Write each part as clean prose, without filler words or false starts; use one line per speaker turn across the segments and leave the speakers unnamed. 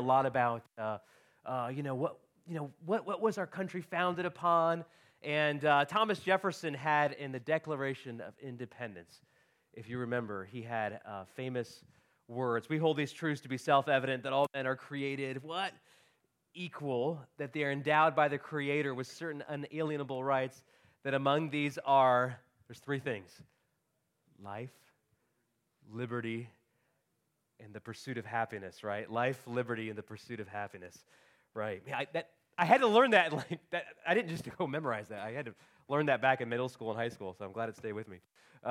lot about, what was our country founded upon? And Thomas Jefferson had in the Declaration of Independence, if you remember, he had famous words. We hold these truths to be self-evident that all men are created, what? Equal, that they are endowed by the Creator with certain unalienable rights, that among these are, there's three things: life, liberty, and the pursuit of happiness, right? Life, liberty, and the pursuit of happiness, right? I had to learn that, I didn't just go memorize that. I had to learn that back in middle school and high school, so I'm glad it stayed with me.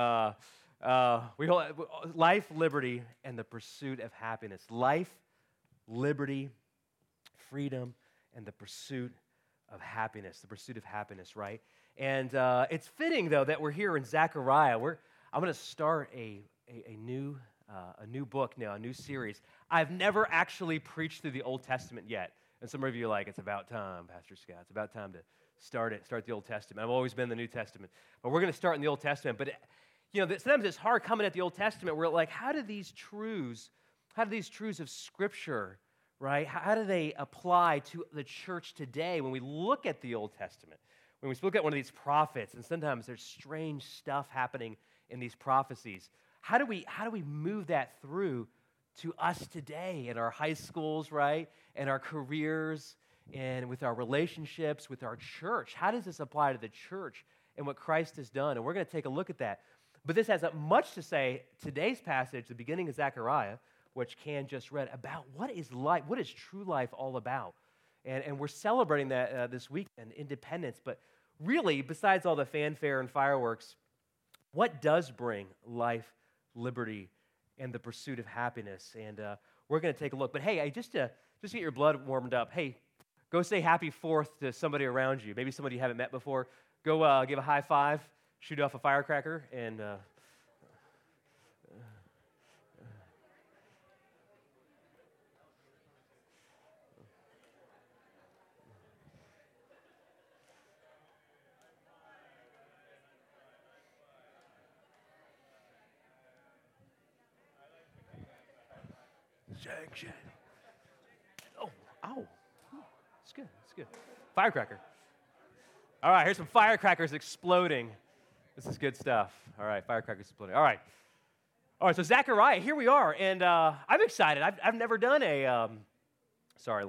We hold life, liberty, and the pursuit of happiness. Life, liberty, freedom, and the pursuit of happiness. The pursuit of happiness, right? And it's fitting, though, that we're here in Zechariah. I'm going to start a new book now, a new series. I've never actually preached through the Old Testament yet. And some of you are like, it's about time, Pastor Scott. It's about time to start the Old Testament. I've always been in the New Testament. But we're going to start in the Old Testament. But, sometimes it's hard coming at the Old Testament. We're like, how do these truths of Scripture, right, how do they apply to the church today when we look at the Old Testament? When we look at one of these prophets, and sometimes there's strange stuff happening in these prophecies. How do we move that through to us today in our high schools, right, and our careers, and with our relationships, with our church? How does this apply to the church and what Christ has done? And we're going to take a look at that. But this has much to say, today's passage, the beginning of Zechariah, which Ken just read, about what is life, what is true life all about? And we're celebrating that this weekend, Independence. But really, besides all the fanfare and fireworks, what does bring life, liberty, and the pursuit of happiness? And we're going to take a look. But hey, just to get your blood warmed up, hey, go say Happy 4th to somebody around you. Maybe somebody you haven't met before. Go give a high five, shoot off a firecracker, and Sanction. Oh, ow. It's good. Firecracker. All right, here's some firecrackers exploding. This is good stuff. All right, firecrackers exploding. All right, so Zechariah, here we are, and I'm excited. I've never done a, sorry,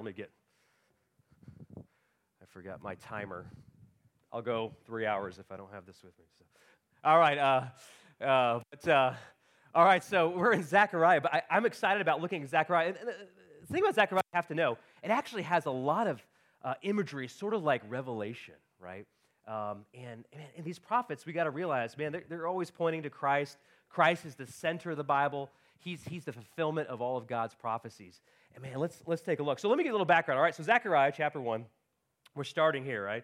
I forgot my timer. I'll go 3 hours if I don't have this with me. So. All right, all right, so we're in Zechariah, but I'm excited about looking at Zechariah. And the thing about Zechariah you have to know, it actually has a lot of imagery, sort of like Revelation, right? And these prophets, we got to realize, man, they're always pointing to Christ. Christ is the center of the Bible. He's the fulfillment of all of God's prophecies. And man, let's take a look. So let me give a little background. All right, so Zechariah chapter 1, we're starting here, right?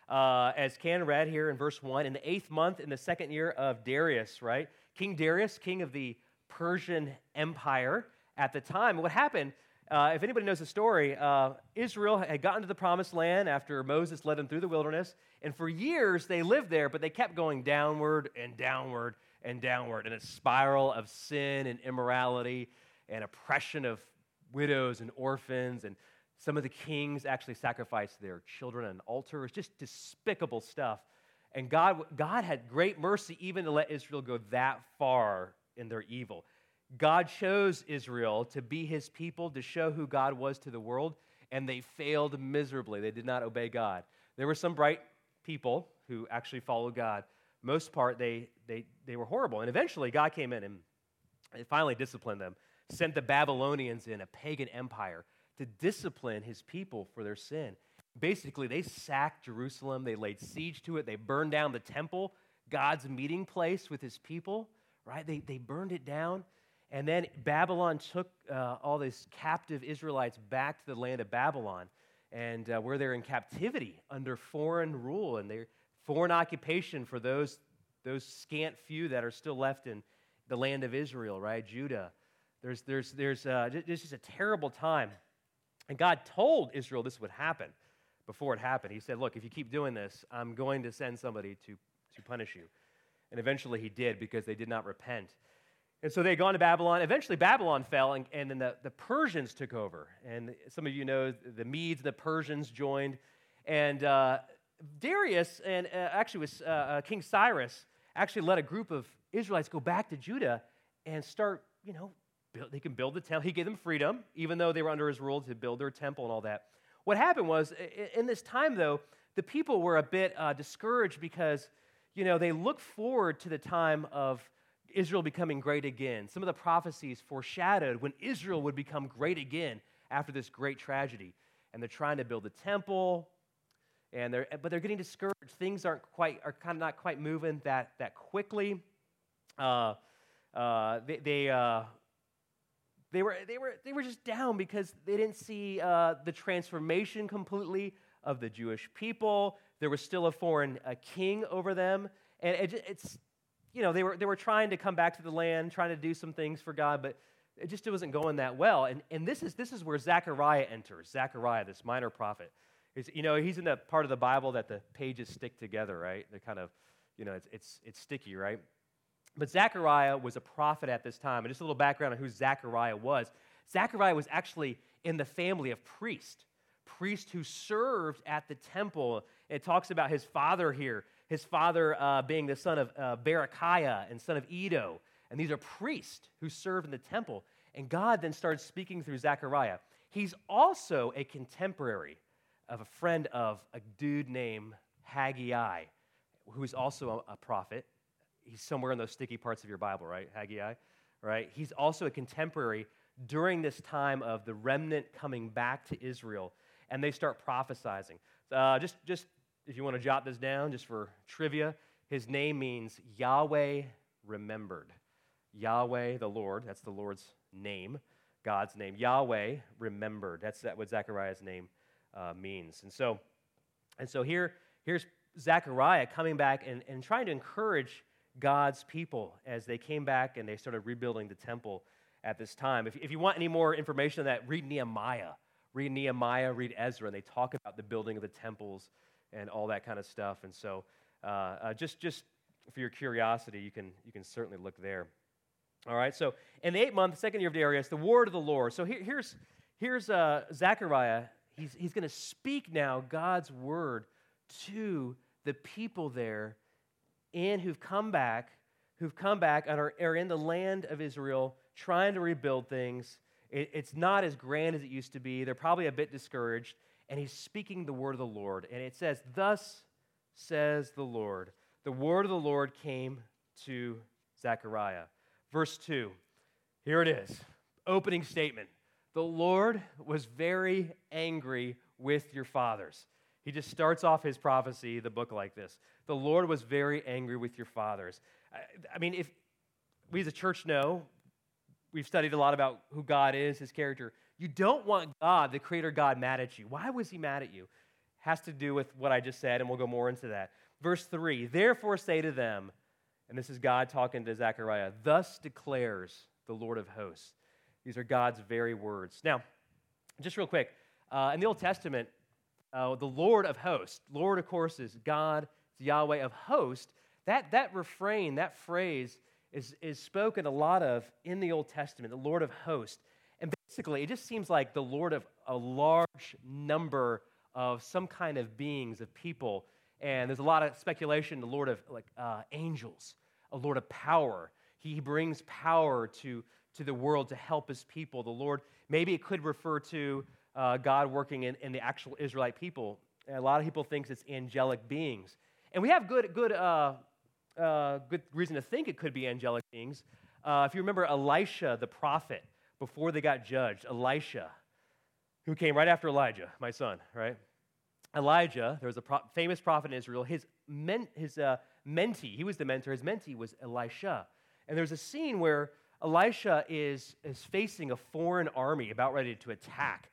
As Ken read here in verse 1, in the 8th month, in the 2nd year of Darius, right? King Darius, king of the Persian Empire at the time. What happened, if anybody knows the story, Israel had gotten to the promised land after Moses led them through the wilderness, and for years they lived there, but they kept going downward and downward and downward in a spiral of sin and immorality and oppression of widows and orphans, and some of the kings actually sacrificed their children on an altar. It's just despicable stuff. And God had great mercy even to let Israel go that far in their evil. God chose Israel to be his people, to show who God was to the world, and they failed miserably. They did not obey God. There were some bright people who actually followed God. Most part, they were horrible. And eventually, God came in and finally disciplined them, sent the Babylonians in, a pagan empire, to discipline his people for their sin. Basically, they sacked Jerusalem. They laid siege to it. They burned down the temple, God's meeting place with his people, right? They burned it down. And then Babylon took all these captive Israelites back to the land of Babylon, and where they're in captivity under foreign rule and their foreign occupation for those scant few that are still left in the land of Israel, right? Judah. There's just a terrible time. And God told Israel this would happen. Before it happened, he said, look, if you keep doing this, I'm going to send somebody to punish you. And eventually he did, because they did not repent. And so they had gone to Babylon. Eventually, Babylon fell, and then the Persians took over. And some of you know the Medes and the Persians joined. And Darius and actually was King Cyrus actually let a group of Israelites go back to Judah and start, they can build the temple. He gave them freedom, even though they were under his rule, to build their temple and all that. What happened was, in this time, though, the people were a bit discouraged because, they looked forward to the time of Israel becoming great again. Some of the prophecies foreshadowed when Israel would become great again after this great tragedy. And they're trying to build a temple, but they're getting discouraged. Things are kind of not quite moving that quickly. They were just down because they didn't see the transformation completely of the Jewish people. There was still a foreign king over them, and they were trying to come back to the land, trying to do some things for God, but it wasn't going that well. And this is where Zechariah enters. Zechariah, this minor prophet, he's in the part of the Bible that the pages stick together, right? They're kind of, it's sticky, right? But Zechariah was a prophet at this time. And just a little background on who Zechariah was. Zechariah was actually in the family of priests who served at the temple. It talks about his father here, his father being the son of Berechiah and son of Iddo. And these are priests who served in the temple. And God then started speaking through Zechariah. He's also a contemporary of a friend of a dude named Haggai, who is also a prophet. He's somewhere in those sticky parts of your Bible, right? Haggai, right? He's also a contemporary during this time of the remnant coming back to Israel, and they start prophesying. Just if you want to jot this down, just for trivia, his name means Yahweh remembered. Yahweh, the Lord, that's the Lord's name, God's name. Yahweh remembered. That's what Zechariah's name means. And so here's Zechariah coming back and trying to encourage God's people as they came back and they started rebuilding the temple at this time. If you want any more information on that, read Nehemiah, read Ezra, and they talk about the building of the temples and all that kind of stuff. And so just for your curiosity, you can certainly look there. All right, so in the 8th month, second year of Darius, the word of the Lord. So here's Zechariah. He's going to speak now God's word to the people there who've come back and are in the land of Israel trying to rebuild things. It's not as grand as it used to be. They're probably a bit discouraged. And he's speaking the word of the Lord. And it says, "Thus says the Lord." The word of the Lord came to Zechariah. Verse 2, here it is. Opening statement. The Lord was very angry with your fathers. He just starts off his prophecy, the book, like this. The Lord was very angry with your fathers. I mean, if we as a church know, we've studied a lot about who God is, his character. You don't want God, the creator God, mad at you. Why was he mad at you? Has to do with what I just said, and we'll go more into that. Verse 3, "Therefore say to them," and this is God talking to Zechariah, "Thus declares the Lord of hosts." These are God's very words. Now, just real quick, in the Old Testament, the Lord of hosts, Lord, of course, is God, it's Yahweh of hosts. That refrain, that phrase is spoken a lot of in the Old Testament, the Lord of hosts. And basically, it just seems like the Lord of a large number of some kind of beings, of people. And there's a lot of speculation, the Lord of angels, a Lord of power. He brings power to the world to help his people. The Lord, maybe it could refer to God working in the actual Israelite people. And a lot of people think it's angelic beings. And we have good reason to think it could be angelic beings. If you remember Elisha, the prophet, before they got judged, Elisha, who came right after Elijah, my son, right? Elijah, there was a famous prophet in Israel. His mentee, he was the mentor, his mentee was Elisha. And there's a scene where Elisha is facing a foreign army about ready to attack.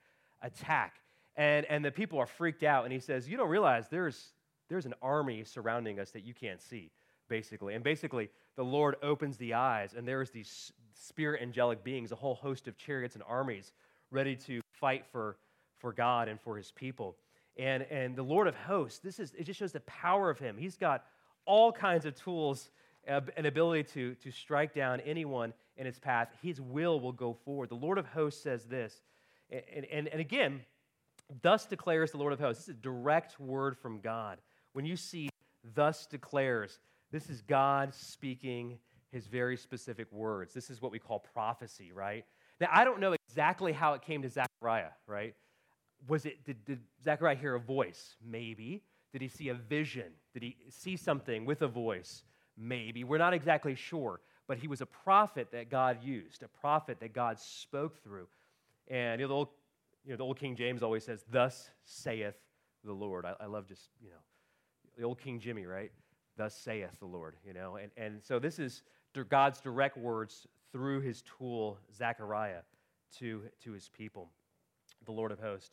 And the people are freaked out, and he says, "You don't realize there's an army surrounding us that you can't see," basically. And basically, the Lord opens the eyes, and there's these spirit angelic beings, a whole host of chariots and armies ready to fight for God and for his people. And the Lord of hosts, it just shows the power of him. He's got all kinds of tools and ability to strike down anyone in its path, his will go forward. The Lord of hosts says this, and again, thus declares the Lord of hosts. This is a direct word from God. When you see thus declares, this is God speaking his very specific words. This is what we call prophecy, right? Now, I don't know exactly how it came to Zechariah, right? Did Zechariah hear a voice? Maybe. Did he see a vision? Did he see something with a voice? Maybe. We're not exactly sure. But he was a prophet that God used, a prophet that God spoke through. And the old King James always says, thus saith the Lord. I love just, the old King Jimmy, right? Thus saith the Lord, And so this is God's direct words through his tool, Zechariah, to his people, the Lord of hosts.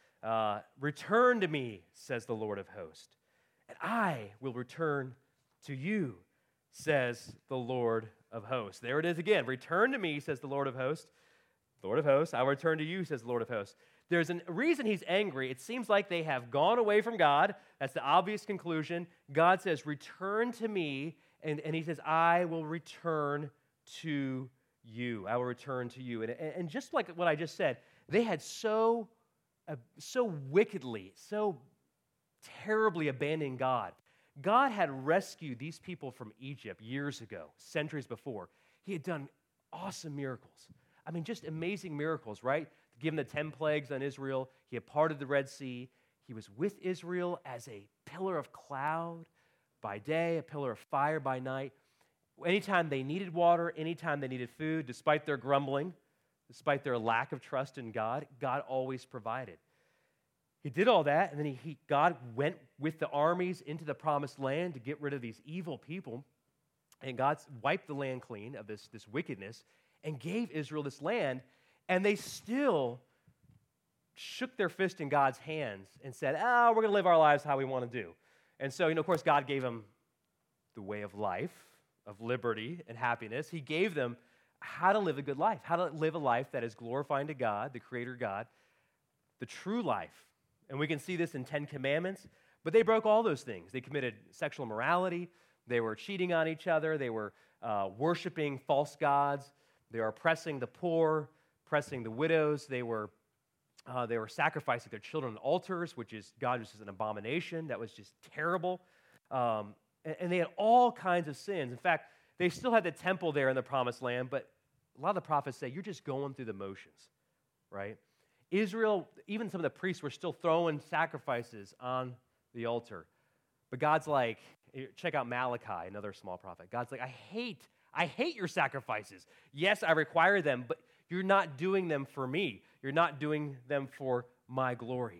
Return to me, says the Lord of hosts, and I will return to you, says the Lord of hosts. There it is again. Return to me, says the Lord of hosts. Lord of hosts, I will return to you, says the Lord of hosts. There's a reason he's angry. It seems like they have gone away from God. That's the obvious conclusion. God says, return to me, and he says, I will return to you. I will return to you. And just like what I just said, they had so wickedly, so terribly abandoned God. God had rescued these people from Egypt years ago, centuries before. He had done awesome miracles. I mean, just amazing miracles, right? Given the 10 plagues on Israel, he had parted the Red Sea. He was with Israel as a pillar of cloud by day, a pillar of fire by night. Anytime they needed water, anytime they needed food, despite their grumbling, despite their lack of trust in God, God always provided. He did all that, and then God went with the armies into the promised land to get rid of these evil people, and God wiped the land clean of this wickedness and gave Israel this land, and they still shook their fist in God's hands and said, we're going to live our lives how we want to do. And so, of course, God gave them the way of life, of liberty and happiness. He gave them how to live a good life, how to live a life that is glorifying to God, the Creator God, the true life. And we can see this in 10 Commandments, but they broke all those things. They committed sexual immorality. They were cheating on each other. They were worshiping false gods. They were oppressing the poor, oppressing the widows. They were sacrificing their children on altars, which is, God was just an abomination. That was just terrible. And they had all kinds of sins. In fact, they still had the temple there in the promised land, but a lot of the prophets say, you're just going through the motions, right? Israel, even some of the priests were still throwing sacrifices on the altar. But God's like, check out Malachi, another small prophet. God's like, I hate your sacrifices. Yes, I require them, but you're not doing them for me. You're not doing them for my glory.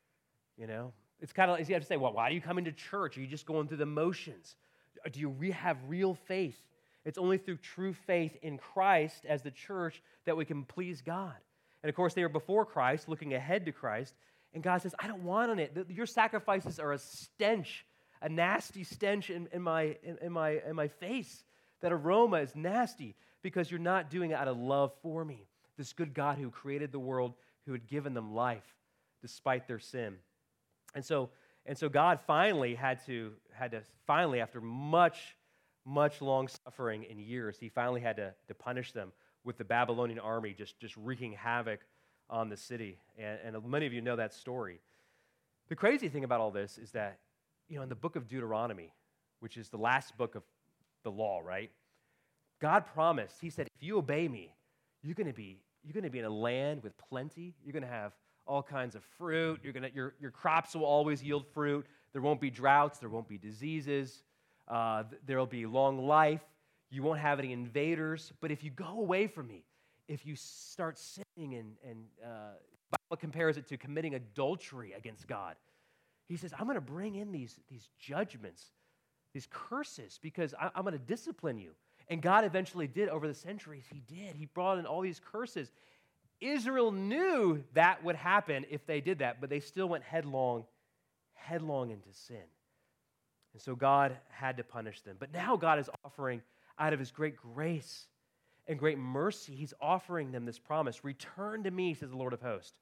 It's kind of, you have to say, well, why do you come into church? Are you just going through the motions? Do you have real faith? It's only through true faith in Christ as the church that we can please God. And of course, they were before Christ, looking ahead to Christ. And God says, I don't want on it. Your sacrifices are a stench, a nasty stench in my face. That aroma is nasty because you're not doing it out of love for me. This good God who created the world, who had given them life despite their sin. And so God finally had to finally, after much long suffering and years, he finally had to punish them with the Babylonian army just wreaking havoc on the city. And many of you know that story. The crazy thing about all this is that, in the book of Deuteronomy, which is the last book of the law, right? God promised, he said, if you obey me, you're going to be in a land with plenty. You're going to have all kinds of fruit. Your crops will always yield fruit. There won't be droughts. There won't be diseases. There will be long life. You won't have any invaders. But if you go away from me, if you start sinning and the Bible compares it to committing adultery against God, he says, I'm going to bring in these judgments, these curses, because I'm going to discipline you. And God eventually did over the centuries. He did. He brought in all these curses. Israel knew that would happen if they did that, but they still went headlong into sin. And so God had to punish them. But now God is offering, out of his great grace and great mercy, he's offering them this promise. Return to me, says the Lord of hosts.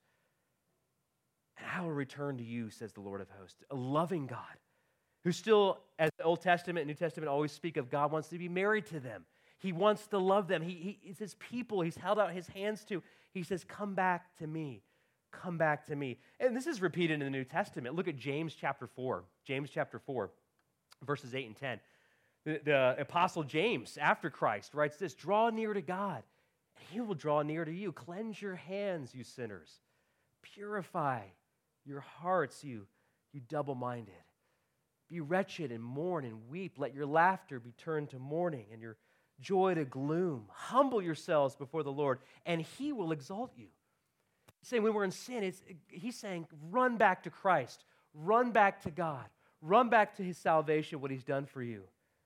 And I will return to you, says the Lord of hosts. A loving God who still, as the Old Testament and New Testament always speak of, God wants to be married to them. He wants to love them. It's his people he's held out his hands to. He says, come back to me. Come back to me. And this is repeated in the New Testament. Look at James chapter 4. James chapter 4, verses 8 and 10. The apostle James, after Christ, writes this, draw near to God, and he will draw near to you. Cleanse your hands, you sinners. Purify your hearts, you double-minded. Be wretched and mourn and weep. Let your laughter be turned to mourning and your joy to gloom. Humble yourselves before the Lord, and he will exalt you. He's saying when we're in sin, he's saying run back to Christ. Run back to God. Run back to his salvation, what he's done for you.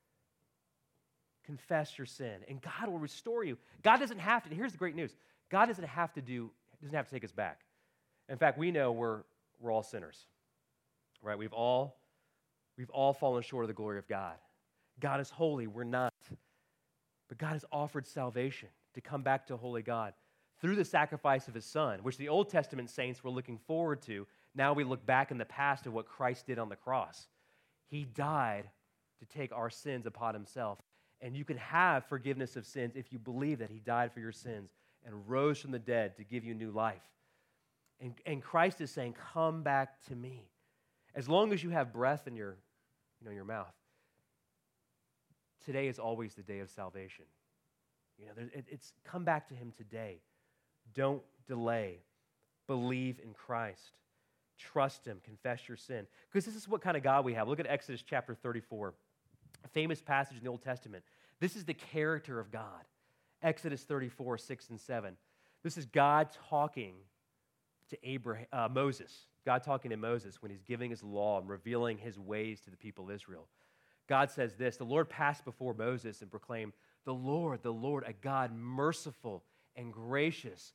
Confess your sin, and God will restore you. God doesn't have to, here's the great news. God doesn't have to take us back. In fact, we know we're all sinners, right? We've all fallen short of the glory of God. God is holy, we're not. But God has offered salvation to come back to a holy God through the sacrifice of his Son, which the Old Testament saints were looking forward to. Now we look back in the past at what Christ did on the cross. He died to take our sins upon himself. And you can have forgiveness of sins if you believe that he died for your sins and rose from the dead to give you new life. And Christ is saying, come back to me. As long as you have breath in your mouth, today is always the day of salvation. It's come back to him today. Don't delay. Believe in Christ. Trust him. Confess your sin. Because this is what kind of God we have. Look at Exodus chapter 34. A famous passage in the Old Testament. This is the character of God. Exodus 34, 6 and 7. This is God talking to Moses. God talking to Moses when he's giving his law and revealing his ways to the people of Israel. God says this, the Lord passed before Moses and proclaimed, the Lord, a God merciful and gracious,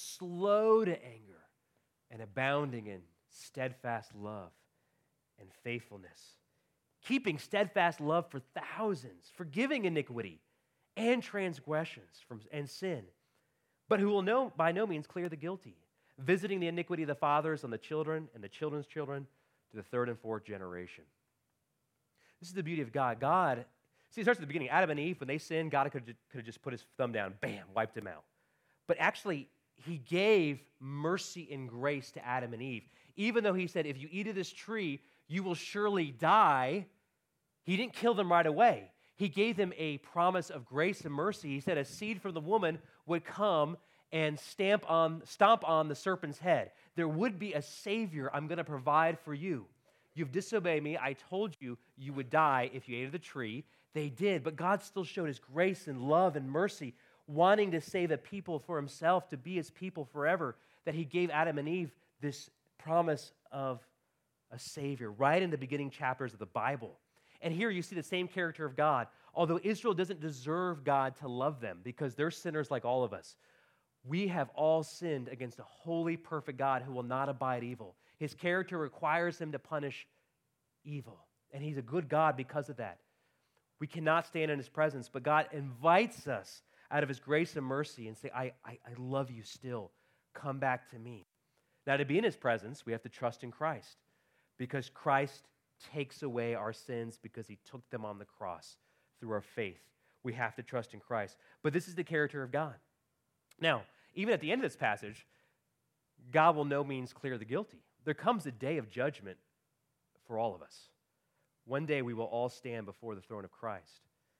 slow to anger, and abounding in steadfast love and faithfulness, keeping steadfast love for thousands, forgiving iniquity and transgressions and sin, but who will by no means clear the guilty, visiting the iniquity of the fathers on the children and the children's children to the third and fourth generation. This is the beauty of God. See, it starts at the beginning. Adam and Eve, when they sinned, God could have just put his thumb down, bam, wiped them out. But actually, he gave mercy and grace to Adam and Eve. Even though he said, if you eat of this tree, you will surely die, he didn't kill them right away. He gave them a promise of grace and mercy. He said a seed from the woman would come and stomp on the serpent's head. There would be a Savior I'm going to provide for you. You've disobeyed me. I told you you would die if you ate of the tree. They did, but God still showed his grace and love and mercy, wanting to save a people for himself, to be his people forever, that he gave Adam and Eve this promise of a Savior right in the beginning chapters of the Bible. And here you see the same character of God. Although Israel doesn't deserve God to love them because they're sinners like all of us, we have all sinned against a holy, perfect God who will not abide evil. His character requires him to punish evil, and he's a good God because of that. We cannot stand in his presence, but God invites us out of his grace and mercy and say, I love you still. Come back to me. Now, to be in his presence, we have to trust in Christ because Christ takes away our sins because he took them on the cross through our faith. We have to trust in Christ. But this is the character of God. Now, even at the end of this passage, God will no means clear the guilty. There comes a day of judgment for all of us. One day we will all stand before the throne of Christ.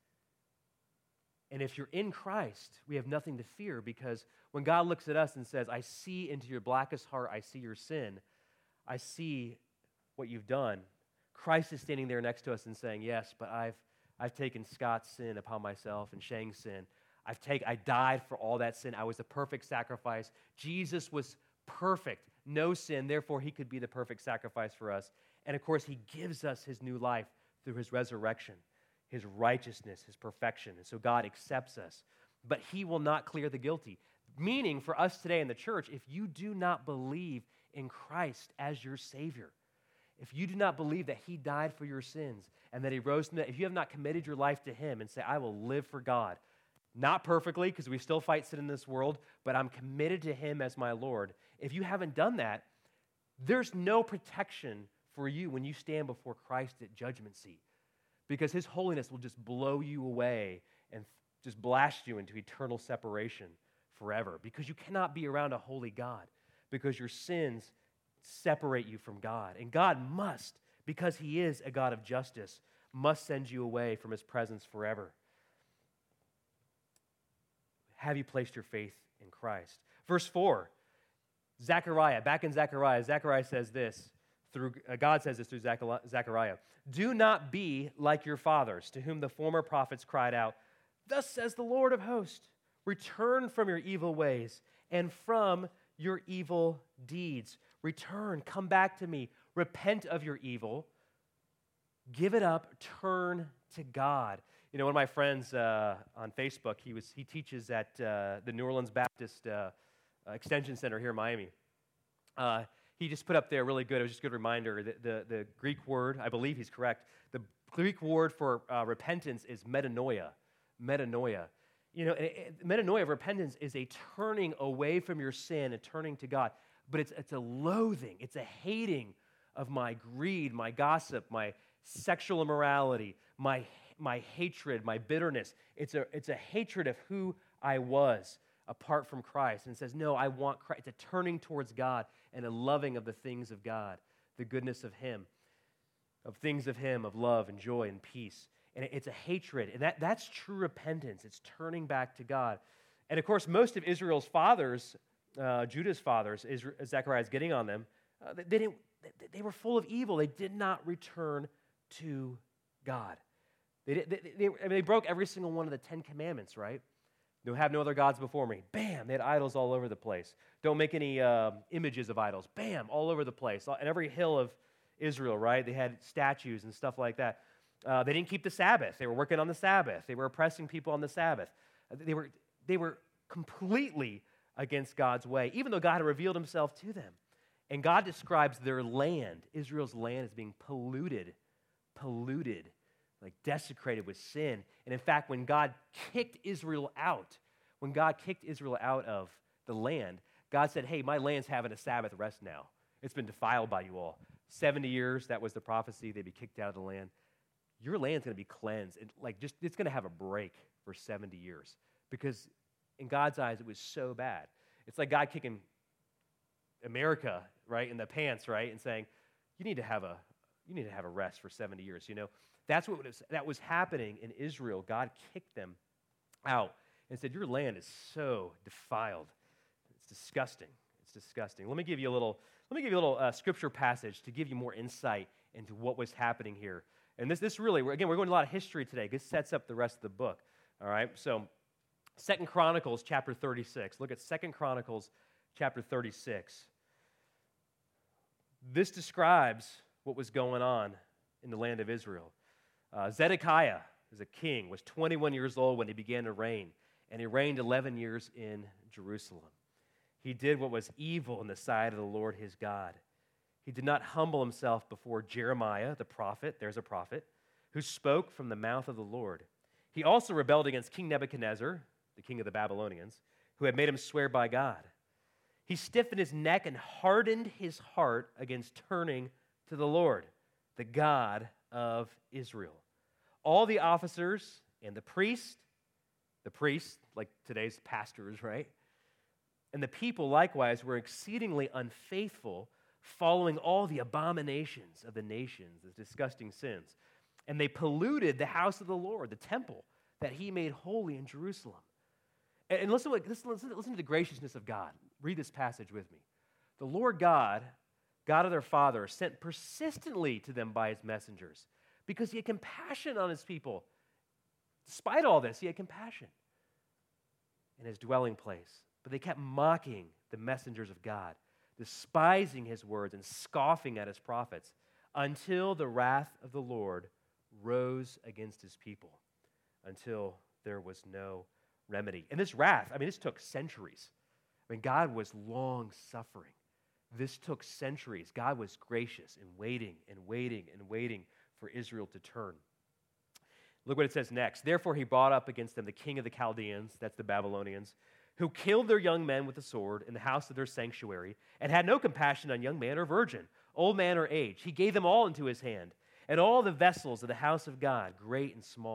And if you're in Christ, we have nothing to fear because when God looks at us and says, I see into your blackest heart, I see your sin, I see what you've done, Christ is standing there next to us and saying, yes, but I've taken Scott's sin upon myself and Shang's sin. I died for all that sin. I was the perfect sacrifice. Jesus was perfect, no sin, therefore he could be the perfect sacrifice for us. And of course, he gives us his new life through his resurrection, his righteousness, his perfection. And so God accepts us, but he will not clear the guilty. Meaning for us today in the church, if you do not believe in Christ as your Savior, if you do not believe that he died for your sins and that he rose from the dead, if you have not committed your life to him and say, I will live for God, not perfectly because we still fight sin in this world, but I'm committed to him as my Lord. If you haven't done that, there's no protection for you when you stand before Christ at judgment seat because his holiness will just blow you away and just blast you into eternal separation forever because you cannot be around a holy God because your sins separate you from God. And God must, because he is a God of justice, must send you away from his presence forever. Have you placed your faith in Christ? Verse 4, Zechariah, back in Zechariah, Zechariah says this, God says this through Zechariah, do not be like your fathers, to whom the former prophets cried out, thus says the Lord of hosts, return from your evil ways and from your evil deeds. Return, come back to me, repent of your evil, give it up, turn to God. You know, one of my friends on Facebook, he teaches at the New Orleans Baptist Extension Center here in Miami. He just put up there really good, it was just a good reminder, the Greek word, I believe he's correct, the Greek word for repentance is metanoia. Metanoia. You know, metanoia of repentance is a turning away from your sin and turning to God. But it's a loathing, it's a hating of my greed, my gossip, my sexual immorality, my hatred, my bitterness. It's a hatred of who I was apart from Christ. And it says, no, I want Christ. It's a turning towards God and a loving of the things of God, the goodness of him, of things of him, of love and joy and peace. And it's a hatred. And that's true repentance. It's turning back to God. And of course, most of Israel's fathers, Judah's fathers, Zechariah is getting on them, they were full of evil. They did not return to God. They broke every single one of the 10 Commandments, right? You'll have no other gods before me. Bam, they had idols all over the place. Don't make any images of idols. Bam, all over the place. On every hill of Israel, right? They had statues and stuff like that. They didn't keep the Sabbath. They were working on the Sabbath. They were oppressing people on the Sabbath. They were completely against God's way, even though God had revealed himself to them. And God describes their land, Israel's land, as being polluted, like desecrated with sin. And in fact, when God kicked Israel out of the land, God said, hey, my land's having a Sabbath rest now. It's been defiled by you all. 70 years, that was the prophecy, they'd be kicked out of the land. Your land's going to be cleansed. It's going to have a break for 70 years because in God's eyes, it was so bad. It's like God kicking America, right, in the pants, right, and saying, you need to have a rest for 70 years, you know. That was happening in Israel. God kicked them out and said, your land is so defiled. It's disgusting. It's disgusting. Let me give you a little scripture passage to give you more insight into what was happening here. And this really, we're going to a lot of history today. This sets up the rest of the book, all right? So 2 Chronicles chapter 36. Look at 2 Chronicles chapter 36. This describes what was going on in the land of Israel. Zedekiah, as a king, was 21 years old when he began to reign, and he reigned 11 years in Jerusalem. He did what was evil in the sight of the Lord his God. He did not humble himself before Jeremiah, the prophet, there's a prophet, who spoke from the mouth of the Lord. He also rebelled against King Nebuchadnezzar, the king of the Babylonians, who had made him swear by God. He stiffened his neck and hardened his heart against turning to the Lord, the God of Israel. All the officers and the priests, like today's pastors, right? And the people likewise were exceedingly unfaithful, following all the abominations of the nations, the disgusting sins. And they polluted the house of the Lord, the temple that he made holy in Jerusalem. And listen to the graciousness of God. Read this passage with me. The Lord God, God of their fathers, sent persistently to them by his messengers because he had compassion on his people. Despite all this, he had compassion in his dwelling place. But they kept mocking the messengers of God, despising his words and scoffing at his prophets, until the wrath of the Lord rose against his people, until there was no remedy. And this wrath, this took centuries. God was long-suffering. This took centuries. God was gracious and waiting and waiting and waiting for Israel to turn. Look what it says next. Therefore he brought up against them the king of the Chaldeans, that's the Babylonians, who killed their young men with the sword in the house of their sanctuary, and had no compassion on young man or virgin, old man or age. He gave them all into his hand, and all the vessels of the house of God, great and small.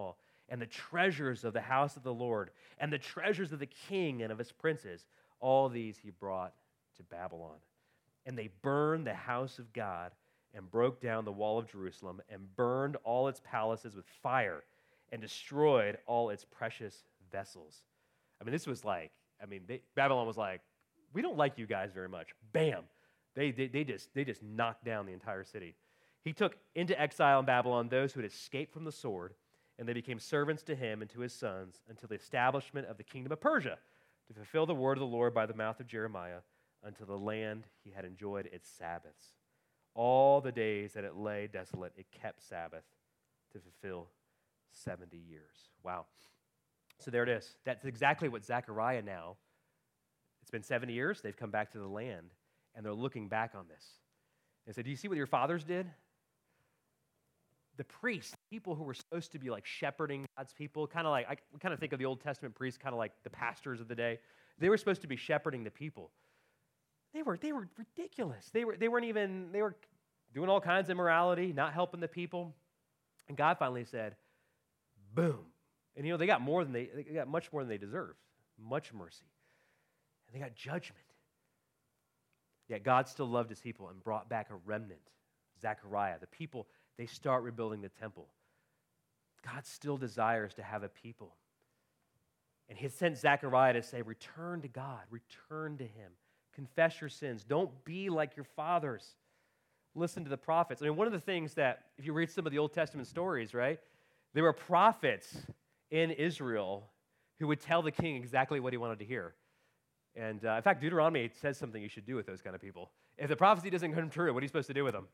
and the treasures of the house of the Lord, and the treasures of the king and of his princes. All these he brought to Babylon. And they burned the house of God and broke down the wall of Jerusalem and burned all its palaces with fire and destroyed all its precious vessels. I mean, Babylon was like, we don't like you guys very much. Bam. They just knocked down the entire city. He took into exile in Babylon those who had escaped from the sword, and they became servants to him and to his sons until the establishment of the kingdom of Persia, to fulfill the word of the Lord by the mouth of Jeremiah, until the land he had enjoyed its Sabbaths. All the days that it lay desolate, it kept Sabbath to fulfill 70 years. Wow. So there it is. That's exactly what Zechariah now, it's been 70 years, they've come back to the land, and they're looking back on this. And said, do you see what your fathers did? The priests, people who were supposed to be like shepherding God's people, we kind of think of the Old Testament priests kind of like the pastors of the day. They were supposed to be shepherding the people. They were ridiculous. They were doing all kinds of immorality, not helping the people. And God finally said, boom. And they got much more than they deserved. Much mercy. And they got judgment. Yet God still loved his people and brought back a remnant. Zechariah, the people, they start rebuilding the temple. God still desires to have a people. And he sent Zechariah to say, return to God, return to him. Confess your sins. Don't be like your fathers. Listen to the prophets. I mean, one of the things that, if you read some of the Old Testament stories, right, there were prophets in Israel who would tell the king exactly what he wanted to hear. And in fact, Deuteronomy says something you should do with those kind of people. If the prophecy doesn't come true, what are you supposed to do with them?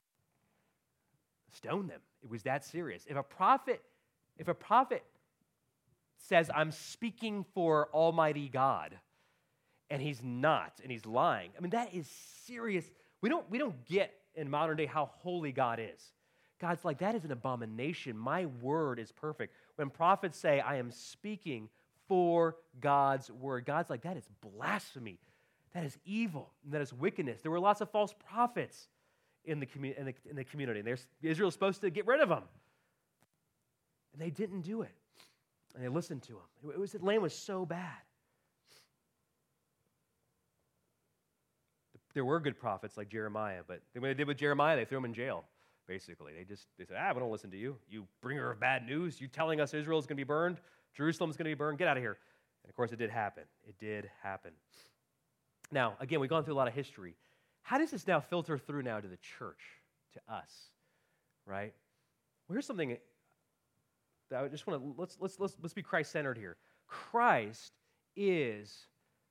Stone them. It was that serious. If a prophet says, I'm speaking for Almighty God, and he's not, and he's lying, I mean, that is serious. We don't get in modern day how holy God is. God's like, that is an abomination. My word is perfect. When prophets say, I am speaking for God's word, God's like, that is blasphemy. That is evil, and that is wickedness. There were lots of false prophets in the community, and Israel was supposed to get rid of them. And they didn't do it. And they listened to him. The land was so bad. There were good prophets like Jeremiah, but when they did with Jeremiah, they threw him in jail, basically. They said, we don't listen to you. You bringer of bad news. You telling us Israel is going to be burned. Jerusalem's going to be burned. Get out of here. And, of course, it did happen. It did happen. Now, again, we've gone through a lot of history. How does this now filter through now to the church, to us, right? Well, here's something that I just want to, let's be Christ-centered here. Christ is,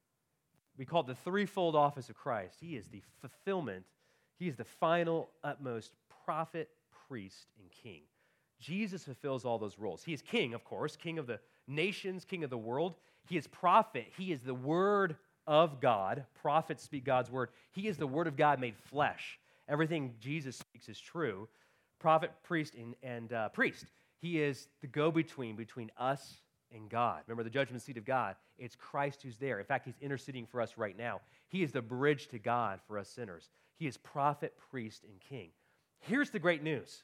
we call it the threefold office of Christ. He is the fulfillment. He is the final, utmost prophet, priest, and king. Jesus fulfills all those roles. He is king, of course, king of the nations, king of the world. He is prophet. He is the word of God. Prophets speak God's word. He is the word of God made flesh. Everything Jesus speaks is true. Prophet, priest, and priest. He is the go-between between us and God. Remember the judgment seat of God? It's Christ who's there. In fact, he's interceding for us right now. He is the bridge to God for us sinners. He is prophet, priest, and king. Here's the great news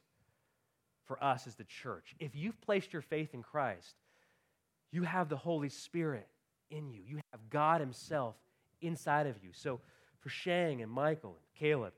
for us as the church. If you've placed your faith in Christ, you have the Holy Spirit in you. You have God himself inside of you. So for Shang and Michael and Caleb,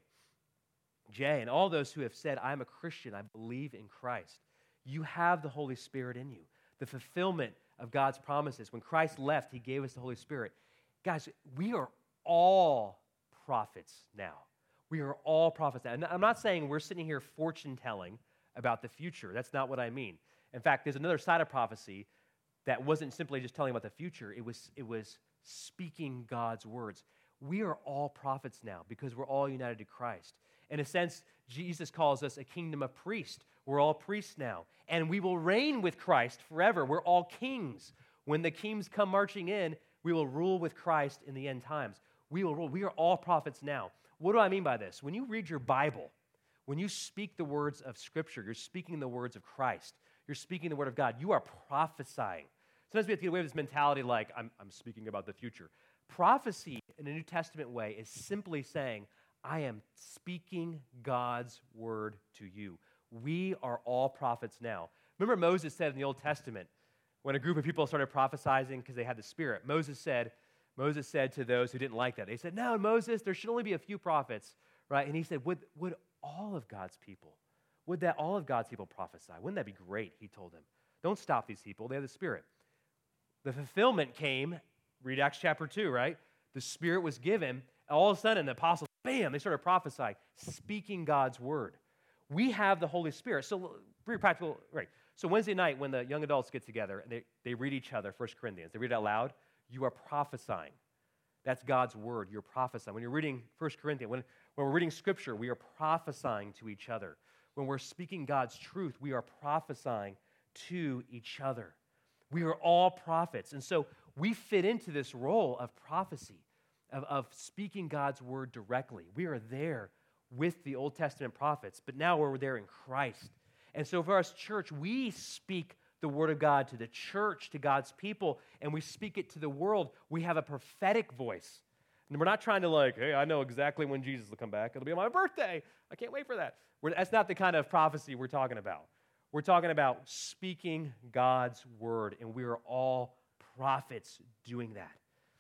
Jay, and all those who have said, I'm a Christian, I believe in Christ, you have the Holy Spirit in you. The fulfillment of God's promises. When Christ left, he gave us the Holy Spirit. Guys, we are all prophets now. We are all prophets now. And I'm not saying we're sitting here fortune-telling about the future. That's not what I mean. In fact, there's another side of prophecy that wasn't simply just telling about the future. It was speaking God's words. We are all prophets now because we're all united to Christ. In a sense, Jesus calls us a kingdom of priests. We're all priests now. And we will reign with Christ forever. We're all kings. When the kings come marching in, we will rule with Christ in the end times. We will rule. We are all prophets now. What do I mean by this? When you read your Bible, when you speak the words of Scripture, you're speaking the words of Christ. You're speaking the word of God. You are prophesying. Sometimes we have to get away with this mentality like, I'm speaking about the future. Prophecy in a New Testament way is simply saying, I am speaking God's word to you. We are all prophets now. Remember Moses said in the Old Testament, when a group of people started prophesying because they had the Spirit, Moses said to those who didn't like that, they said, no, Moses, there should only be a few prophets, right? And he said, would all of God's people, would all of God's people prophesy? Wouldn't that be great, he told them. Don't stop these people, they have the Spirit. The fulfillment came, read Acts chapter 2, right? The Spirit was given, all of a sudden the apostles, bam, they started prophesying, speaking God's word. We have the Holy Spirit. So, very practical, right? So Wednesday night when the young adults get together and they read each other 1 Corinthians, they read it out loud, you are prophesying. That's God's word. You're prophesying. When you're reading 1 Corinthians, when we're reading Scripture, we are prophesying to each other. When we're speaking God's truth, we are prophesying to each other. We are all prophets. And so we fit into this role of prophecy, of speaking God's word directly. We are there with the Old Testament prophets, but now we're there in Christ. And so for us, church, we speak the word of God to the church, to God's people, and we speak it to the world. We have a prophetic voice. And we're not trying to hey, I know exactly when Jesus will come back. It'll be on my birthday. I can't wait for that. That's not the kind of prophecy we're talking about. We're talking about speaking God's word, and we are all prophets doing that.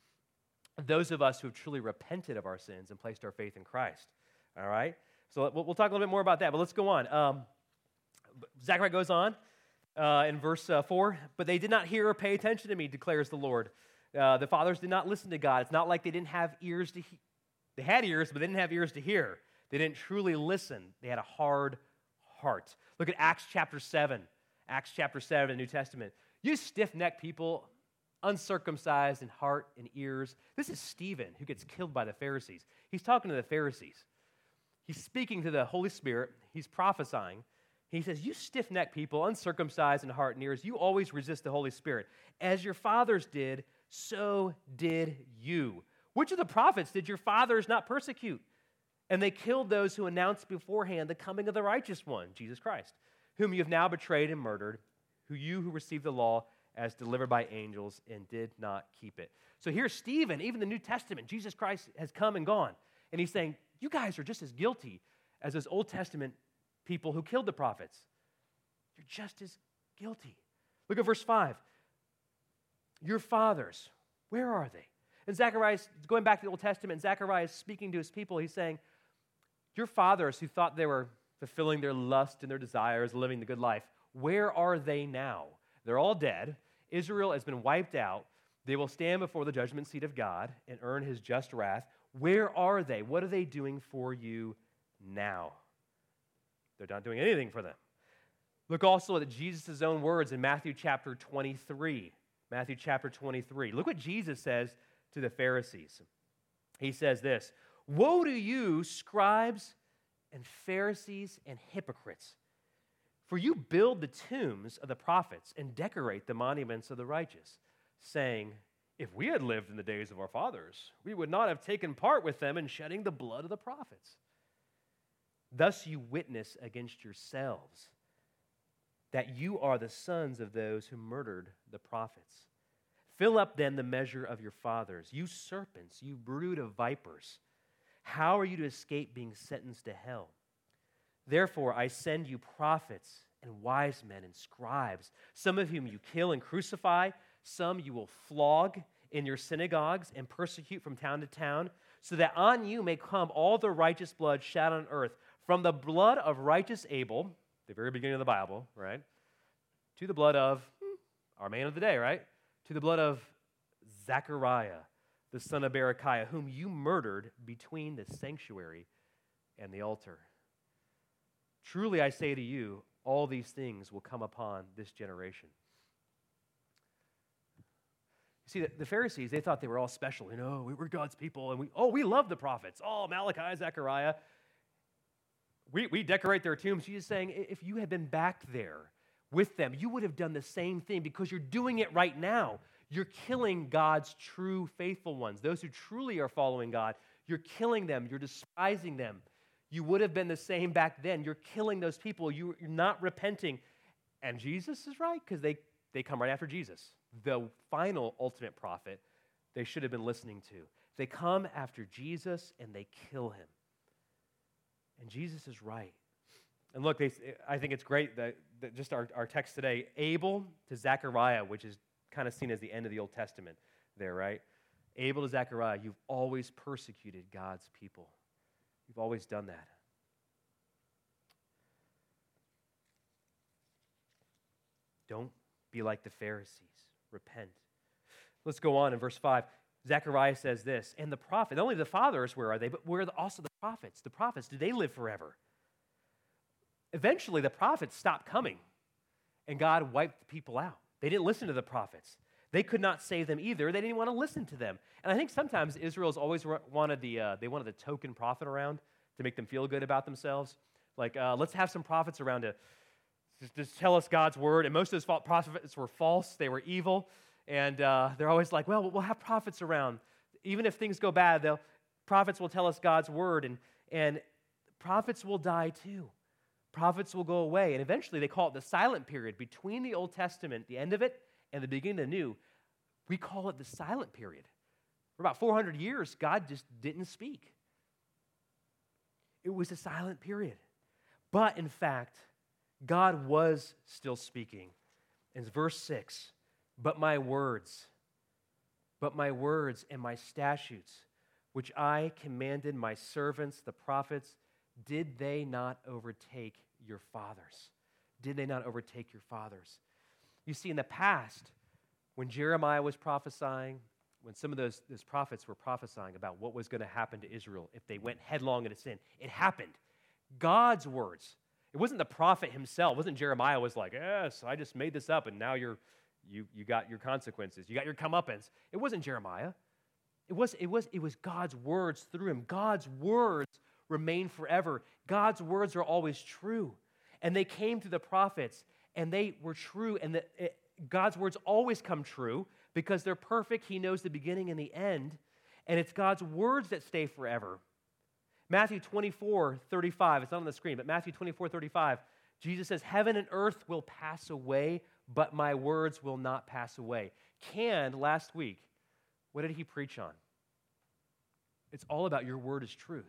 Those of us who have truly repented of our sins and placed our faith in Christ. All right? So we'll talk a little bit more about that, but let's go on. Zechariah goes on in verse 4, but they did not hear or pay attention to me, declares the Lord. The fathers did not listen to God. It's not like they didn't have ears to hear. They had ears, but they didn't have ears to hear. They didn't truly listen. They had a hard heart. Look at Acts chapter 7. Acts chapter 7 in the New Testament. You stiff-necked people, uncircumcised in heart and ears. This is Stephen, who gets killed by the Pharisees. He's talking to the Pharisees. He's speaking to the Holy Spirit. He's prophesying. He says, you stiff-necked people, uncircumcised in heart and ears, you always resist the Holy Spirit. As your fathers did, so did you. Which of the prophets did your fathers not persecute? And they killed those who announced beforehand the coming of the righteous one, Jesus Christ, whom you have now betrayed and murdered, who received the law as delivered by angels and did not keep it. So here's Stephen, even the New Testament, Jesus Christ has come and gone. And he's saying, you guys are just as guilty as those Old Testament people who killed the prophets. You're just as guilty. Look at verse 5. Your fathers, where are they? And Zechariah, going back to the Old Testament, Zechariah is speaking to his people. He's saying, your fathers who thought they were fulfilling their lust and their desires, living the good life, where are they now? They're all dead. Israel has been wiped out. They will stand before the judgment seat of God and earn his just wrath. Where are they? What are they doing for you now? They're not doing anything for them. Look also at Jesus' own words in Matthew chapter 23. Matthew chapter 23. Look what Jesus says to the Pharisees. He says this, woe to you, scribes and Pharisees and hypocrites, for you build the tombs of the prophets and decorate the monuments of the righteous, saying, if we had lived in the days of our fathers, we would not have taken part with them in shedding the blood of the prophets. Thus you witness against yourselves that you are the sons of those who murdered the prophets. Fill up then the measure of your fathers, you serpents, you brood of vipers. How are you to escape being sentenced to hell? Therefore I send you prophets and wise men and scribes, some of whom you kill and crucify, some you will flog in your synagogues and persecute from town to town, so that on you may come all the righteous blood shed on earth, from the blood of righteous Abel, the very beginning of the Bible, right, to the blood of our man of the day, right, to the blood of Zechariah, the son of Berechiah, whom you murdered between the sanctuary and the altar. Truly I say to you, all these things will come upon this generation. You see, the Pharisees, they thought they were all special. You know, we were God's people, and we love the prophets. Oh, Malachi, Zechariah. We decorate their tombs. Jesus is saying, if you had been back there with them, you would have done the same thing because you're doing it right now. You're killing God's true faithful ones, those who truly are following God. You're killing them. You're despising them. You would have been the same back then. You're killing those people. You're not repenting. And Jesus is right because they come right after Jesus, the final ultimate prophet they should have been listening to. They come after Jesus and they kill him. And Jesus is right. And look, I think it's great that just our text today, Abel to Zechariah, which is kind of seen as the end of the Old Testament there, right? Abel to Zechariah, you've always persecuted God's people. You've always done that. Don't be like the Pharisees. Repent. Let's go on in verse 5. Zechariah says this, and the prophet, not only the fathers, where are they, but where are also the prophets? The prophets, do they live forever? Eventually, the prophets stopped coming, and God wiped the people out. They didn't listen to the prophets. They could not save them either. They didn't want to listen to them. And I think sometimes Israel's always wanted the token prophet around to make them feel good about themselves. Like, let's have some prophets around to just tell us God's word. And most of those prophets were false. They were evil. And they're always like, well, we'll have prophets around. Even if things go bad, prophets will tell us God's word. And prophets will die too. Prophets will go away. And eventually they call it the silent period between the Old Testament, the end of it, and the beginning of the New. We call it the silent period. For about 400 years, God just didn't speak. It was a silent period. But in fact, God was still speaking. In verse 6, but my words and my statutes, which I commanded my servants, the prophets, did they not overtake your fathers? Did they not overtake your fathers? You see, in the past, when Jeremiah was prophesying, when some of those prophets were prophesying about what was going to happen to Israel if they went headlong into sin, it happened. God's words. It wasn't the prophet himself. It wasn't Jeremiah was like, yes, I just made this up, and now you got your consequences. You got your comeuppance. It wasn't Jeremiah. It was God's words through him. God's words remain forever. God's words are always true. And they came to the prophets, and they were true. And God's words always come true because they're perfect. He knows the beginning and the end. And it's God's words that stay forever. Matthew 24:35, it's not on the screen, but Matthew 24:35, Jesus says, heaven and earth will pass away, but my words will not pass away. Canned last week, what did he preach on? It's all about your word is truth.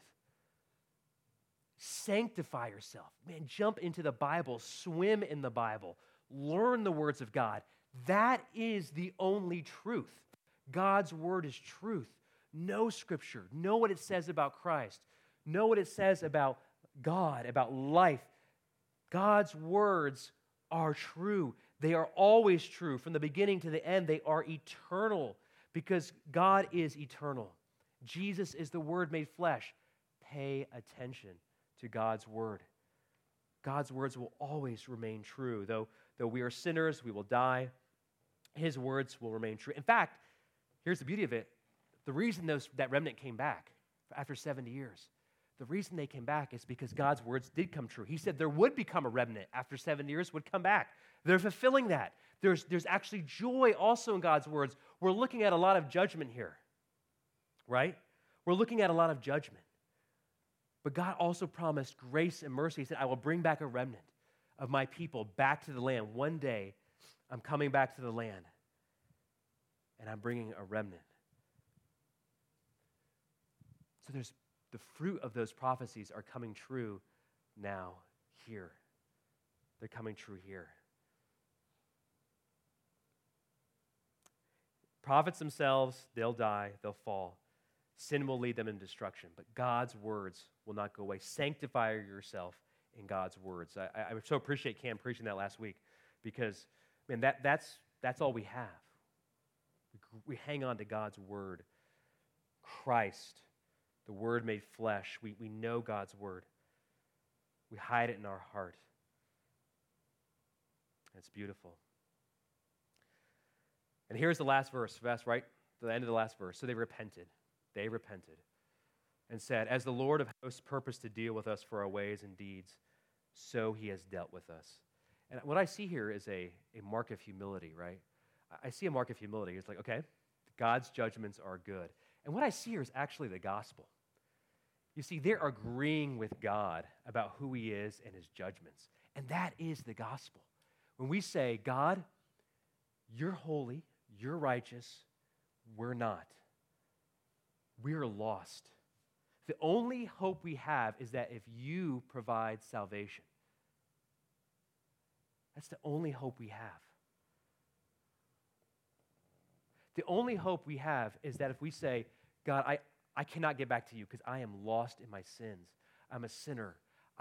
Sanctify yourself. Man, jump into the Bible, swim in the Bible, learn the words of God. That is the only truth. God's word is truth. Know Scripture. Know what it says about Christ. Know what it says about God, about life. God's words are true. They are always true. From the beginning to the end, they are eternal because God is eternal. Jesus is the Word made flesh. Pay attention to God's word. God's words will always remain true. Though we are sinners, we will die. His words will remain true. In fact, here's the beauty of it. The reason that remnant came back after 70 years, the reason they came back is because God's words did come true. He said there would become a remnant after 7 years, would come back. They're fulfilling that. There's actually joy also in God's words. We're looking at a lot of judgment here, right? We're looking at a lot of judgment. But God also promised grace and mercy. He said, I will bring back a remnant of my people back to the land. One day, I'm coming back to the land, and I'm bringing a remnant. So there's the fruit of those prophecies are coming true now, here. They're coming true here. Prophets themselves, they'll die, they'll fall. Sin will lead them in destruction, but God's words will not go away. Sanctify yourself in God's words. I so appreciate Cam preaching that last week because, man, that's all we have. We hang on to God's word. Christ, the word made flesh. We know God's word. We hide it in our heart. It's beautiful. And here's the last verse, right? The end of the last verse. So they repented. They repented and said, as the Lord of hosts purposed to deal with us for our ways and deeds, so he has dealt with us. And what I see here is a mark of humility, right? I see a mark of humility. It's like, okay, God's judgments are good. And what I see here is actually the gospel. You see, they're agreeing with God about who he is and his judgments. And that is the gospel. When we say, God, you're holy, you're righteous, we're not. We are lost. The only hope we have is that if you provide salvation, That's the only hope we have. The only hope we have is that if we say, God, I cannot get back to you because I am lost in my sins. I'm a sinner.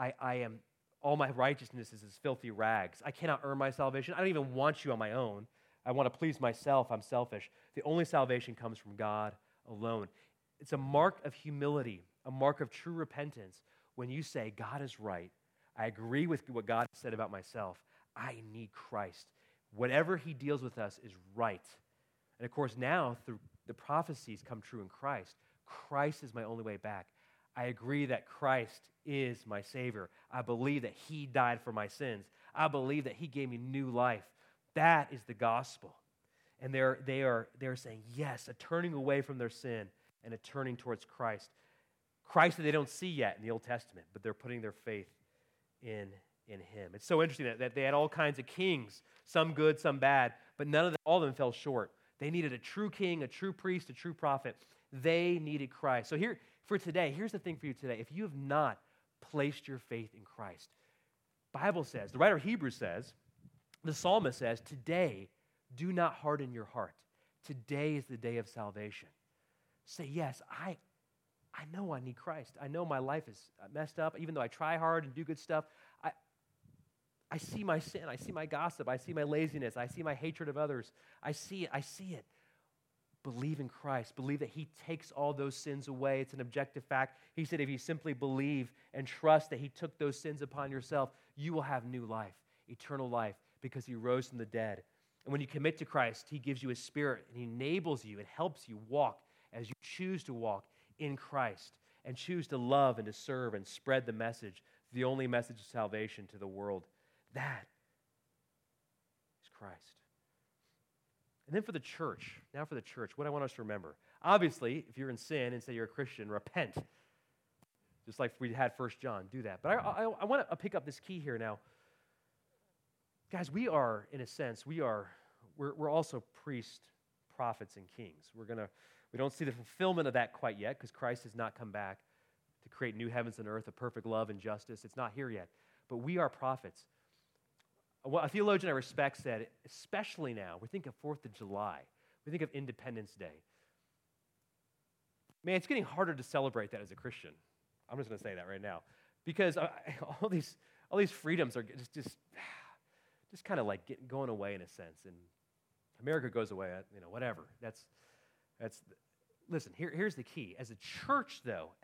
All my righteousness is as filthy rags. I cannot earn my salvation. I don't even want you on my own. I want to please myself. I'm selfish. The only salvation comes from God alone. It's a mark of humility, a mark of true repentance when you say, God is right. I agree with what God said about myself. I need Christ. Whatever he deals with us is right. And of course, now through the prophecies come true in Christ. Christ is my only way back. I agree that Christ is my Savior. I believe that he died for my sins. I believe that he gave me new life. That is the gospel. And they're saying, yes, a turning away from their sin and a turning towards Christ. Christ that they don't see yet in the Old Testament, but they're putting their faith in him. It's so interesting that they had all kinds of kings, some good, some bad, but all of them fell short. They needed a true king, a true priest, a true prophet. They needed Christ. So for today, here's the thing for you today. If you have not placed your faith in Christ, Bible says, the writer of Hebrews says, the psalmist says, today, do not harden your heart. Today is the day of salvation. Say, yes, I know I need Christ. I know my life is messed up. Even though I try hard and do good stuff, I see my sin. I see my gossip. I see my laziness. I see my hatred of others. I see it. Believe in Christ. Believe that he takes all those sins away. It's an objective fact. He said if you simply believe and trust that he took those sins upon yourself, you will have new life, eternal life, because he rose from the dead. And when you commit to Christ, he gives you his spirit and he enables you and helps you walk as you choose to walk in Christ and choose to love and to serve and spread the message, the only message of salvation to the world. That is Christ. And then for the church, what I want us to remember. Obviously, if you're in sin and say you're a Christian, repent. Just like we had 1 John, do that. But I want to pick up this key here now. Guys, we are, in a sense, we're also priests, prophets, and kings. We don't see the fulfillment of that quite yet because Christ has not come back to create new heavens and earth of perfect love and justice. It's not here yet. But we are prophets. A theologian I respect said, especially now, we think of 4th of July. We think of Independence Day. Man, it's getting harder to celebrate that as a Christian. I'm just going to say that right now. Because all these freedoms are just kind of like going away in a sense. And America goes away, whatever. Listen, here's the key. As a church,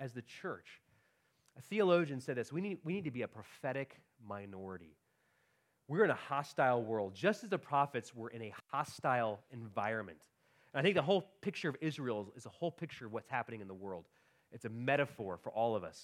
a theologian said this, we need to be a prophetic minority. We're in a hostile world, just as the prophets were in a hostile environment. And I think the whole picture of Israel is a whole picture of what's happening in the world. It's a metaphor for all of us.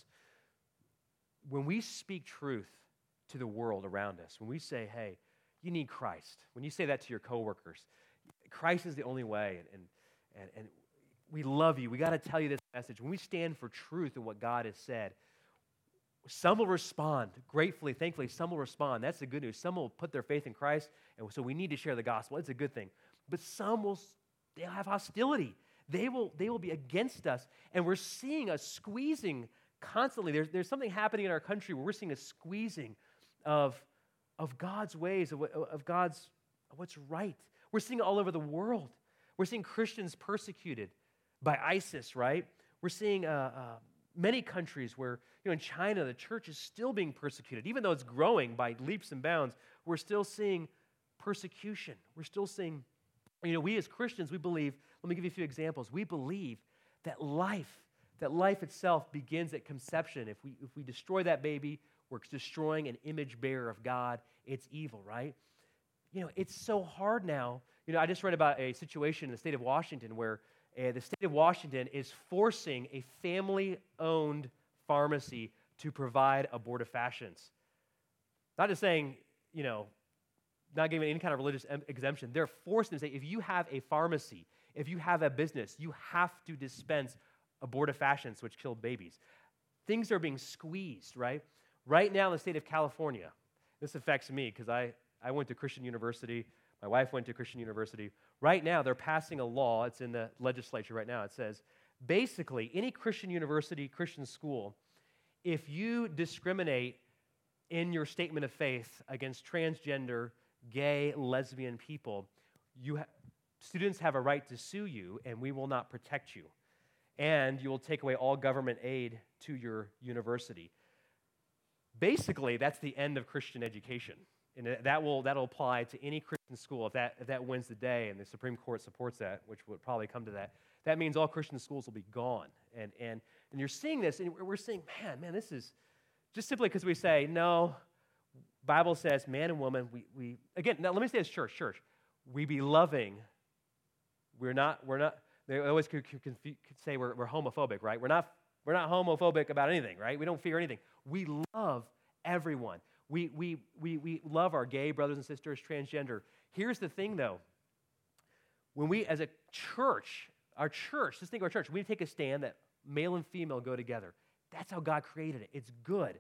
When we speak truth to the world around us, when we say, hey, you need Christ, when you say that to your coworkers, Christ is the only way, and we love you. We got to tell you this message. When we stand for truth and what God has said, some will respond gratefully, thankfully. Some will respond. That's the good news. Some will put their faith in Christ, and so we need to share the gospel. It's a good thing. But they'll have hostility. They will be against us, and we're seeing a squeezing constantly. There's something happening in our country where we're seeing a squeezing of God's ways, of what's right. We're seeing it all over the world. We're seeing Christians persecuted by ISIS, right? We're seeing many countries where, in China, the church is still being persecuted. Even though it's growing by leaps and bounds, we're still seeing persecution. We're still seeing, we as Christians, we believe, let me give you a few examples. We believe that life itself begins at conception. If we destroy that baby, we're destroying an image bearer of God. It's evil, right? It's so hard now. I just read about a situation in the state of Washington where the state of Washington is forcing a family-owned pharmacy to provide abortifacients. Not just saying, not giving any kind of religious exemption. They're forcing them to say, if you have a pharmacy, if you have a business, you have to dispense abortifacients, which kill babies. Things are being squeezed, right? Right now in the state of California, this affects me because I went to Christian university. My wife went to Christian university. Right now, they're passing a law. It's in the legislature right now. It says, basically, any Christian university, Christian school, if you discriminate in your statement of faith against transgender, gay, lesbian people, students have a right to sue you, and we will not protect you. And you will take away all government aid to your university. Basically, that's the end of Christian education. And that'll apply to any Christian school if that wins the day, and the Supreme Court supports that, which would probably come to that. That means all Christian schools will be gone. And you're seeing this, and we're saying, man, this is just simply because we say, no, Bible says man and woman, we again, now let me say this, church, we be loving. We're not, they always could say we're homophobic, right? We're not homophobic about anything, right? We don't fear anything. We love everyone. We love our gay brothers and sisters, transgender. Here's the thing, though. When we, as a church, just think of our church, we take a stand that male and female go together. That's how God created it. It's good.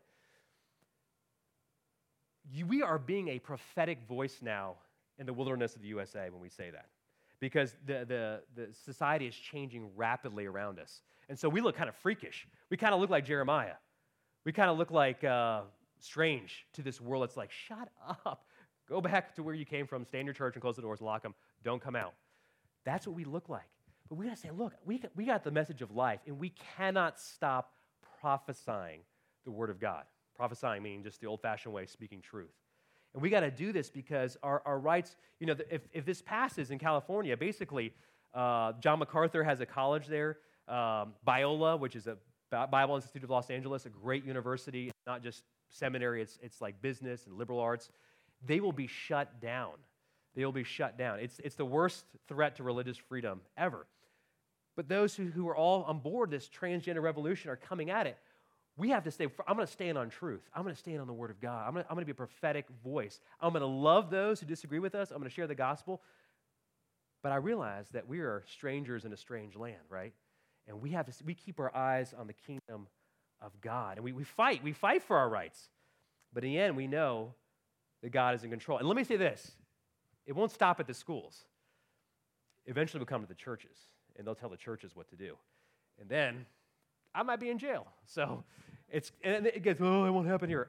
We are being a prophetic voice now in the wilderness of the USA when we say that, because the society is changing rapidly around us. And so we look kind of freakish. We kind of look like Jeremiah. We kind of look like strange to this world. It's like, shut up. Go back to where you came from, stay in your church and close the doors, lock them, don't come out. That's what we look like. But we got to say, look, we got the message of life, and we cannot stop prophesying the word of God. Prophesying meaning just the old-fashioned way, speaking truth. And we got to do this because our rights, if this passes in California, basically, John MacArthur has a college there, Biola, which is a Bible Institute of Los Angeles, a great university, not just seminary, it's like business and liberal arts. They will be shut down. They will be shut down. It's the worst threat to religious freedom ever. But those who are all on board this transgender revolution are coming at it. We have to stay, I'm going to stand on truth. I'm going to stand on the word of God. I'm going to be a prophetic voice. I'm going to love those who disagree with us. I'm going to share the gospel. But I realize that we are strangers in a strange land, right? And we keep our eyes on the kingdom of God. And we fight for our rights. But in the end, we know that God is in control. And let me say this, it won't stop at the schools. Eventually we'll come to the churches, and they'll tell the churches what to do. And then I might be in jail. So it gets, it won't happen here.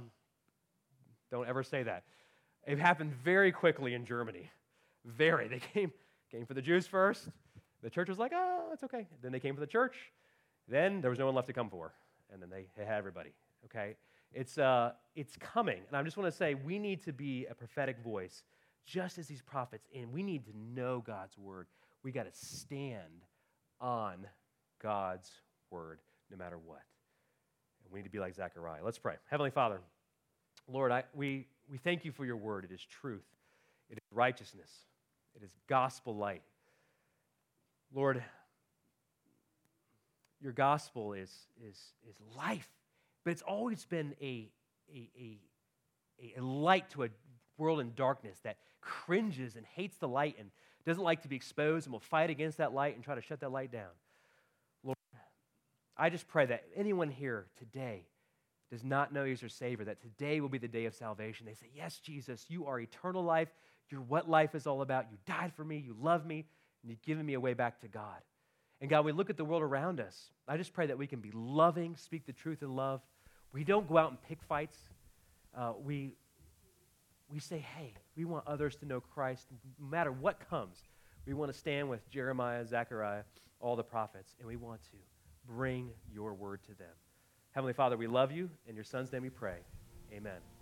Don't ever say that. It happened very quickly in Germany. They came for the Jews first. The church was like, oh, it's okay. Then they came for the church. Then there was no one left to come for. And then they had everybody, okay? It's coming. And I just want to say we need to be a prophetic voice, just as these prophets, and we need to know God's word. We got to stand on God's word no matter what. And we need to be like Zechariah. Let's pray. Heavenly Father, Lord, we thank you for your word. It is truth. It is righteousness. It is gospel light. Lord, your gospel is life, but it's always been a light to a world in darkness that cringes and hates the light and doesn't like to be exposed and will fight against that light and try to shut that light down. Lord, I just pray that anyone here today does not know you as your Savior, that today will be the day of salvation. They say, yes, Jesus, you are eternal life. You're what life is all about. You died for me. You love me. And you've given me a way back to God. And God, we look at the world around us. I just pray that we can be loving, speak the truth in love. We don't go out and pick fights. We say, hey, we want others to know Christ. No matter what comes, we want to stand with Jeremiah, Zechariah, all the prophets, and we want to bring your word to them. Heavenly Father, we love you. In your Son's name we pray. Amen.